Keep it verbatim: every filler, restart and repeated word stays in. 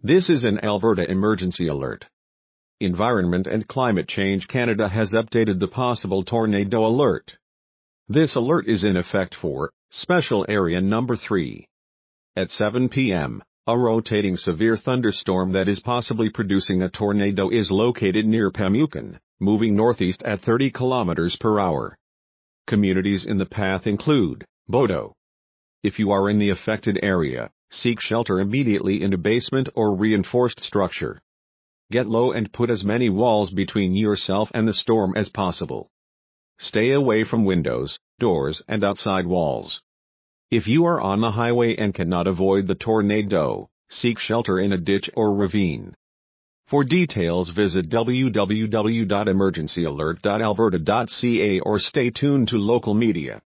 This is an Alberta emergency alert. Environment and Climate Change Canada has updated the possible tornado alert. This alert is in effect for Special Area Number three. At seven p m, a rotating severe thunderstorm that is possibly producing a tornado is located near Pamukkun, moving northeast at thirty kilometers per hour. Communities in the path include Bodo. If you are in the affected area, seek shelter immediately in a basement or reinforced structure. Get low and put as many walls between yourself and the storm as possible. Stay away from windows, doors, and outside walls. If you are on the highway and cannot avoid the tornado, seek shelter in a ditch or ravine. For details, visit w w w dot emergency alert dot alberta dot c a or stay tuned to local media.